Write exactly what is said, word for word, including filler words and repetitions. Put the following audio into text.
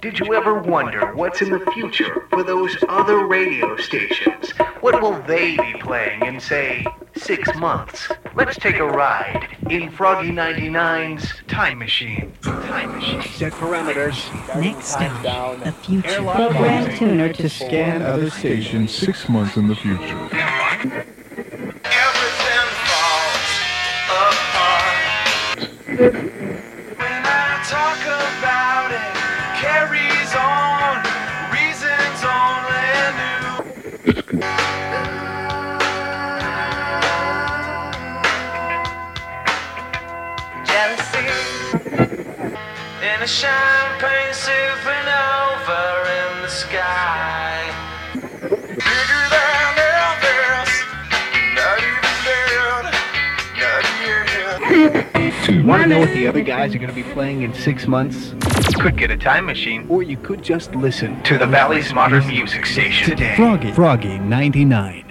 Did you ever wonder what's in the future for those other radio stations? What will they be playing in, say, six months? Let's take a ride in Froggy ninety-nine's Time Machine. Time Machine. Set parameters. Next stop, the future. Airlock Program closing. tuner to Scan other stations six months in the future. Everything falls apart. When I talk about it, carries on. Reasons only new. Jealousy in a champagne supernova in the sky. Bigger than Elvis. Not even dead. Not yet. Want to know what the other guys are going to be playing in six months? Could get a time machine Or you could just listen to the Valley's Modern Music Station today. Froggy. Froggy ninety-nine.